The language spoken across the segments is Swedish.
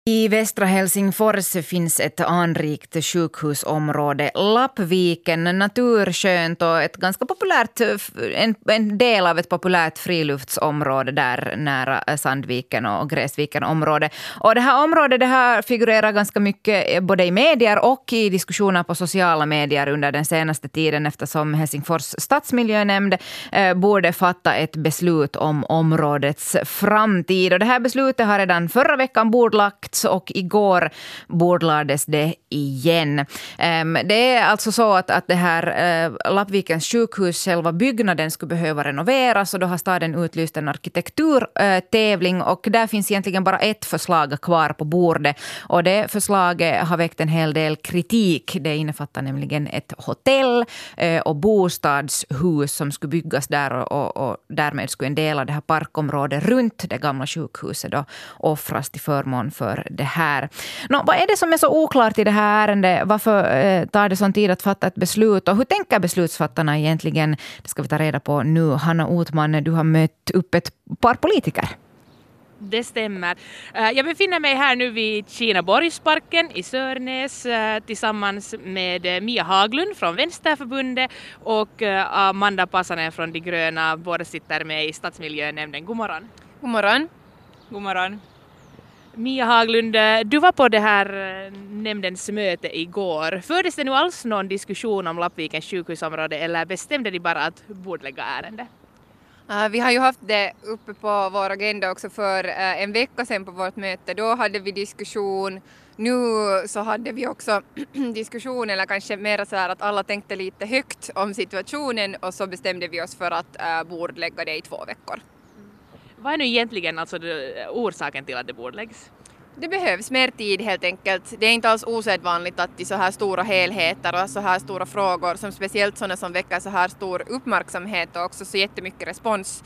I västra Helsingfors finns ett anrikt sjukhusområde, Lappviken, naturskönt och ett ganska populärt, en del av ett populärt friluftsområde där nära Sandviken och Gräsviken område. Och det här området det har figurerat ganska mycket både i medier och i diskussioner på sociala medier under den senaste tiden eftersom Helsingfors stadsmiljönämnd borde fatta ett beslut om områdets framtid. Och det här beslutet har redan förra veckan bordlagt och igår bordlades det igen. Det är alltså så att det här Lappvikens sjukhus, själva byggnaden skulle behöva renoveras och då har staden utlyst en arkitekturtävling och där finns egentligen bara ett förslag kvar på bordet och det förslaget har väckt en hel del kritik. Det innefattar nämligen ett hotell och bostadshus som skulle byggas där och därmed skulle en del av det här parkområdet runt det gamla sjukhuset då offras till förmån för det här. Vad är det som är så oklart i det här ärendet? Varför tar det sån tid att fatta ett beslut? Och hur tänker beslutsfattarna egentligen? Det ska vi ta reda på nu. Hanna Otman, du har mött upp ett par politiker. Det stämmer. Jag befinner mig här nu vid Kinaborgsparken i Sörnäs tillsammans med Mia Haglund från Vänsterförbundet och Amanda Passanen från De gröna. Båda sitter med i stadsmiljönämnden. God morgon. God morgon. God morgon. Mia Haglund, du var på det här nämndens möte igår. Fördes det nu alls någon diskussion om Lappvikens sjukhusområde eller bestämde de bara att bordlägga ärende? Vi har ju haft det uppe på vår agenda också för en vecka sedan på vårt möte. Då hade vi diskussion. Nu så hade vi också diskussion eller kanske mer så här att alla tänkte lite högt om situationen och så bestämde vi oss för att bordlägga det i 2 veckor. Vad är nu egentligen alltså orsaken till att det bordläggs? Det behövs mer tid helt enkelt. Det är inte alls osedvanligt att i så här stora helheter och så här stora frågor som speciellt sådana som väcker så här stor uppmärksamhet och också så jättemycket respons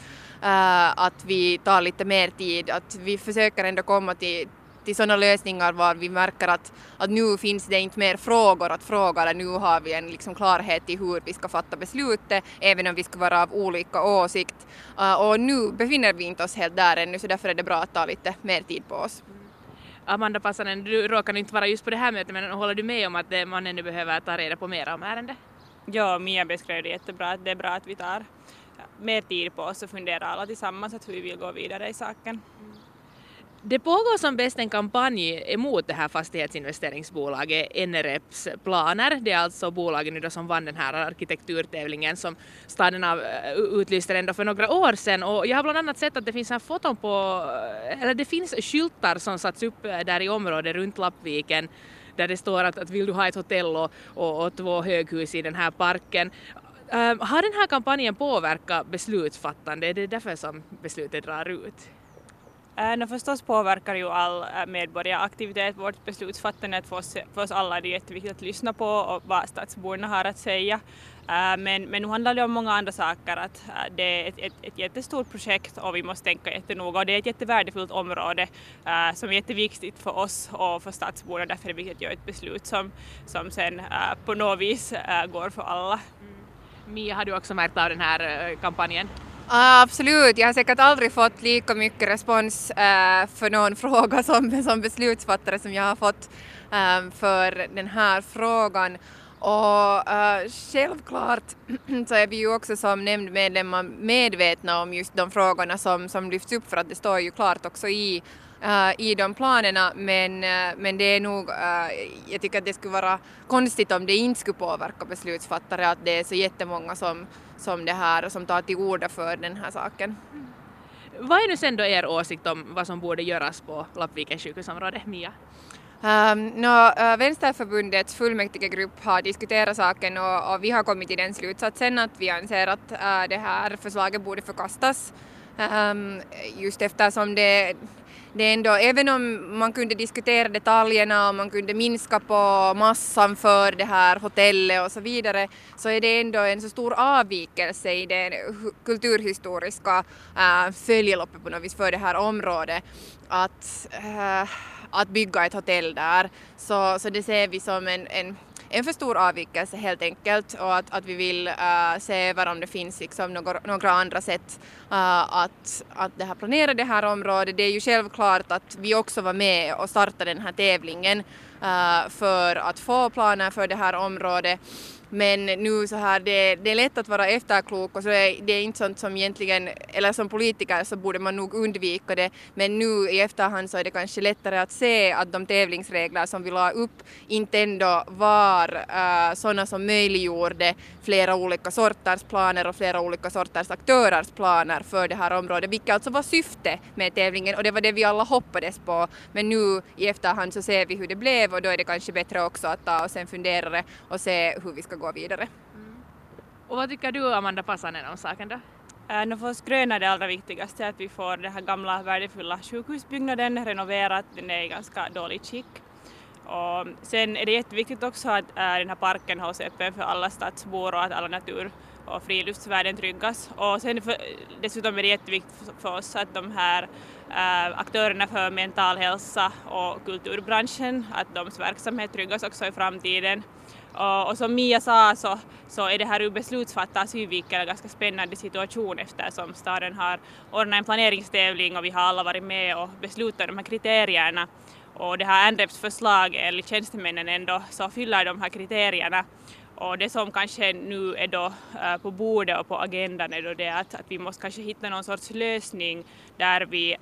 att vi tar lite mer tid. Att vi försöker ändå komma till sådana lösningar var vi märker att nu finns det inte mer frågor att fråga eller nu har vi en liksom klarhet i hur vi ska fatta beslutet även om vi ska vara av olika åsikt. Och nu befinner vi inte oss helt där ännu så därför är det bra att ta lite mer tid på oss. Amanda Passanen, du råkar inte vara just på det här mötet men håller du med om att man ännu behöver ta reda på mer om ärendet? Ja, Mia beskrev det jättebra att det är bra att vi tar mer tid på oss och funderar alla tillsammans att hur vi vill gå vidare i saken. Det pågår som bäst en kampanj emot det här fastighetsinvesteringsbolaget NREPs planer. Det är alltså bolaget nu då som vann den här arkitekturtävlingen som staden utlyste ändå för några år sedan. Och jag har bland annat sett att det finns här foton på, eller det finns skyltar som satts upp där i området runt Lappviken där det står att vill du ha ett hotell och 2 höghus i den här parken. Har den här kampanjen påverkat beslutsfattande? Är det därför som beslutet drar ut? Förstås påverkar ju all medborgaraktivitet vårt beslutsfattande. För oss alla är det jätteviktigt att lyssna på och vad stadsborna har att säga. Men nu handlar det om många andra saker. Att det är ett jättestort projekt och vi måste tänka jättenoga. Och det är ett jättevärdefullt område som är jätteviktigt för oss och för stadsborna. Därför är det viktigt att göra ett beslut som sen på något vis går för alla. Mia, har du också märkt av den här kampanjen? Absolut, jag har säkert aldrig fått lika mycket respons för någon fråga som beslutsfattare som jag har fått för den här frågan. Och självklart så är vi ju också som nämndmedlemmar medvetna om just de frågorna som lyfts upp för att det står ju klart också i de planerna men det är nog, jag tycker att det skulle vara konstigt om det inte skulle påverka beslutsfattare att det är så jättemånga som det här som tar till orda för den här saken. Vad är nu sen då er åsikt om vad som borde göras på Lappvikens sjukhusområde, Mia? Vänsterförbundets fullmäktigegrupp har diskuterat saken och vi har kommit till den slutsatsen att vi anser att det här förslaget borde förkastas just eftersom det ändå, även om man kunde diskutera detaljerna och man kunde minska på massan för det här hotellet och så vidare så är det ändå en så stor avvikelse i det kulturhistoriska följeloppet på något vis för det här området att bygga ett hotell där så det ser vi som en för stor avvikelse helt enkelt, och att vi vill se över om det finns liksom några andra sätt att det här planera det här området. Det är ju självklart att vi också var med och startade den här tävlingen för att få planer för det här området. Men nu så här, det är lätt att vara efterklok, och så det är inte sånt som egentligen, eller som politiker så borde man nog undvika det, men nu i efterhand så är det kanske lättare att se att de tävlingsregler som vi la upp inte ändå var sådana som möjliggjorde flera olika sorters planer och flera olika sorters aktörers planer för det här området, vilket alltså var syfte med tävlingen, och det var det vi alla hoppades på. Men nu i efterhand så ser vi hur det blev, och då är det kanske bättre också att ta oss en funderare och se hur vi ska gå vidare. Och vad tycker du, Amanda Passanen, om saken då? För oss gröna är det allra viktigaste att vi får den här gamla värdefulla sjukhusbyggnaden renoverat. Den är i ganska dåligt skick. Och sen är det jätteviktigt också att den här parken hålls öppen för alla stadsbor och att alla natur- och friluftsvärden tryggas. Och sen dessutom är det jätteviktigt för oss att de här aktörerna för mental hälsa och kulturbranschen, att deras verksamhet tryggas också i framtiden. Och som Mia sa så är det här ur beslutsfattare synvinkel en ganska spännande situation, eftersom staden har ordnat en planeringstävling och vi har alla varit med och beslutat de här kriterierna. Och det här NREPs förslag enligt tjänstemännen ändå så fyller de här kriterierna. Och det som kanske nu är då på bordet och på agendan är då det att vi måste kanske hitta någon sorts lösning där vi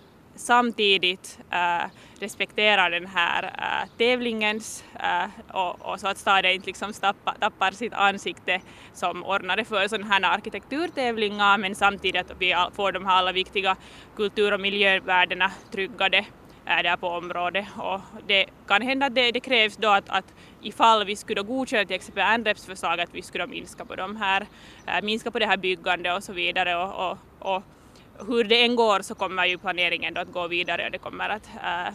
samtidigt respekterar den här tävlingens och så att staden inte liksom tappar sitt ansikte som ordnare för sådana här arkitekturtävlingar, men samtidigt att vi får de här alla viktiga kultur- och miljövärdena tryggade där på området. Och det kan hända att det krävs då att ifall vi skulle godkänna till exempel NREPs förslag att vi skulle minska på det här byggandet och så vidare, och hur det än går så kommer ju planeringen då att gå vidare, och det kommer att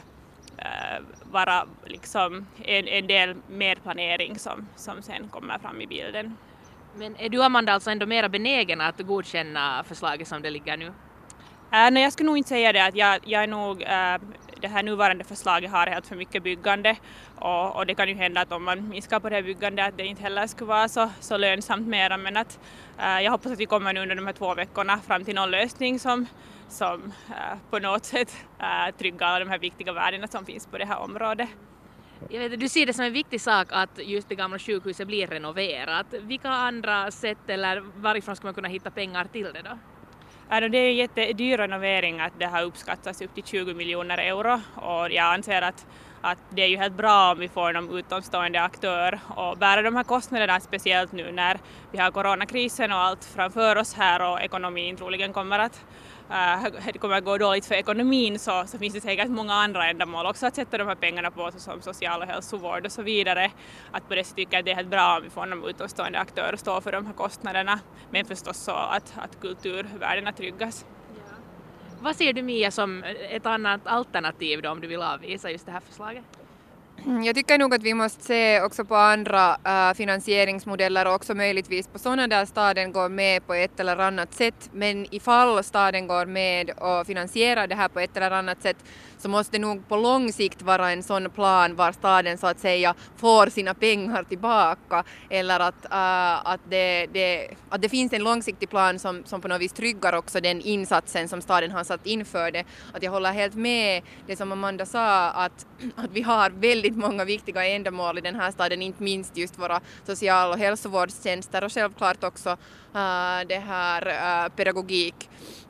vara liksom en del mer planering som sen kommer fram i bilden. Men är du, Amanda, alltså ändå mer benägen att godkänna förslaget som det ligger nu? Nej, jag skulle nog inte säga det, att jag är nog det här nuvarande förslaget har helt för mycket byggande, och det kan ju hända att om man minskar på det här byggandet att det inte heller skulle vara så lönsamt mera, men att jag hoppas att vi kommer nu under de här 2 veckorna fram till någon lösning som på något sätt tryggar de här viktiga värdena som finns på det här området. Jag vet, du ser det som en viktig sak att just det gamla sjukhuset blir renoverat. Vilka andra sätt eller varifrån ska man kunna hitta pengar till det då? Det är en jättedyr renovering, att det har uppskattats upp till 20 miljoner euro, och jag anser att det är ju helt bra om vi får någon utomstående aktör och bära de här kostnaderna, speciellt nu när vi har coronakrisen och allt framför oss här och ekonomin troligen kommer att gå dåligt för ekonomin, så finns det säkert många andra ändamål också att sätta de här pengarna på, som social- och hälsovård och så vidare. Att på det sättet tycker jag att det är helt bra om vi får någon utomstående aktör att stå för de här kostnaderna, men förstås så att kulturvärdena tryggas. Ja. Vad ser du, Mia, som ett annat alternativ då, om du vill avvisa just det här förslaget? Jag tycker nog att vi måste se också på andra finansieringsmodeller och också möjligtvis på sådana där staden går med på ett eller annat sätt. Men ifall staden går med och finansierar det här på ett eller annat sätt så måste det nog på lång sikt vara en sån plan var staden så att säga får sina pengar tillbaka, eller att det finns en långsiktig plan som på något vis tryggar också den insatsen som staden har satt inför det. Att jag håller helt med det som Amanda sa, att vi har väldigt många viktiga ändamål i den här staden, inte minst just våra social- och hälsovårdstjänster och självklart också det här pedagogik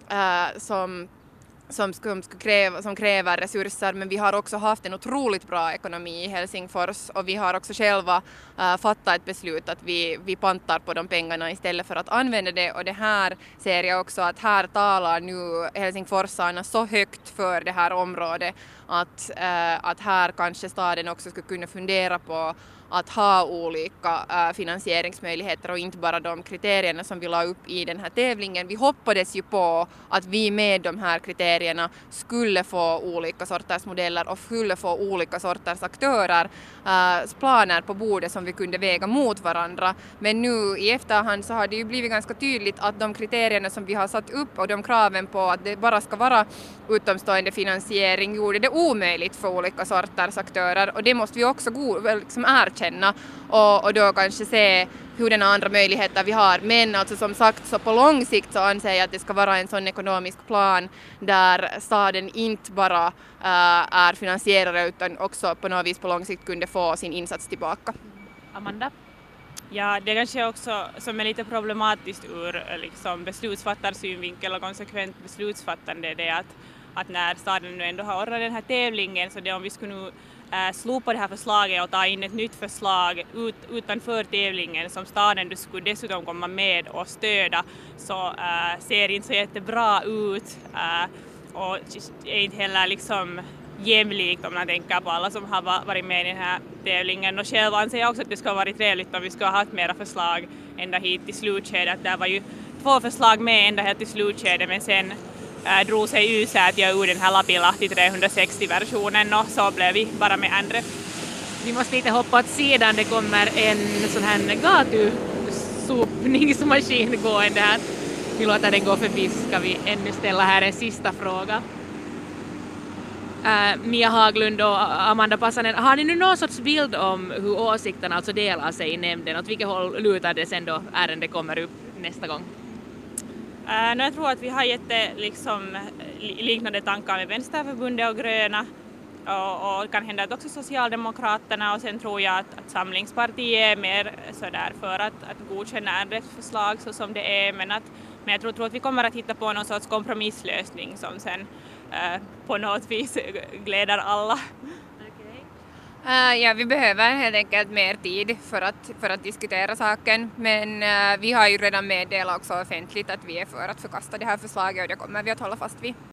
som kräver resurser, men vi har också haft en otroligt bra ekonomi i Helsingfors, och vi har också själva fattat ett beslut att vi pantar på de pengarna istället för att använda det, och det här ser jag också att här talar nu helsingforsarna så högt för det här området att här kanske staden också skulle kunna fundera på att ha olika finansieringsmöjligheter och inte bara de kriterierna som vi la upp i den här tävlingen. Vi hoppades ju på att vi med de här kriterierna skulle få olika sorters modeller och skulle få olika sorters aktörer planer på bordet som vi kunde väga mot varandra. Men nu i efterhand så har det ju blivit ganska tydligt att de kriterierna som vi har satt upp och de kraven på att det bara ska vara utomstående finansiering gjorde det omöjligt för olika sorters aktörer, och det måste vi också liksom erkänna och då kanske se hur den andra möjligheter vi har. Men alltså som sagt, så på lång sikt så anser jag att det ska vara en sån ekonomisk plan där staden inte bara är finansierare utan också på något vis på lång sikt kunde få sin insats tillbaka. Amanda? Ja, det kanske också som är lite problematiskt ur liksom beslutsfattarsynvinkel och konsekvent beslutsfattande, det är att när staden nu ändå har ordnat den här tävlingen, så det om vi skulle slopa det här förslaget och ta in ett nytt förslag utanför tävlingen som staden du skulle dessutom komma med och stöda, så ser inte så jättebra ut och är inte heller liksom jämlikt om man tänker på alla som har varit med i den här tävlingen. Och själv anser jag också att det skulle ha varit trevligt om vi skulle ha haft mera förslag ända hit till slutskedet. Där var ju 2 förslag med ända här till slutskedet, men sen drog sig Ysätiö ur den här Lapilahti 360-versionen och så blev vi bara med andra. Vi måste lite hoppa åt sidan, det kommer en sån här gatusopningsmaskin gående här. Vi låter den gå förbi, så ska vi ännu ställa här en sista fråga. Mia Haglund och Amanda Passanen, har ni nu någon sorts bild om hur åsikterna alltså delar sig i nämnden? Åt vilket håll lutar det sen då ärendet kommer upp nästa gång? Jag tror att vi har liksom liknande tankar med Vänsterförbundet och Gröna och kan hända att också Socialdemokraterna, och sen tror jag att Samlingspartiet är mer sådär för att godkänna ärendet förslag så som det är, men jag tror att vi kommer att hitta på någon sorts kompromisslösning som sen på något vis gläder alla. Ja, vi behöver helt enkelt mer tid för att diskutera saken, men vi har ju redan meddelat också offentligt att vi är för att förkasta det här förslaget, och det kommer vi att hålla fast vid.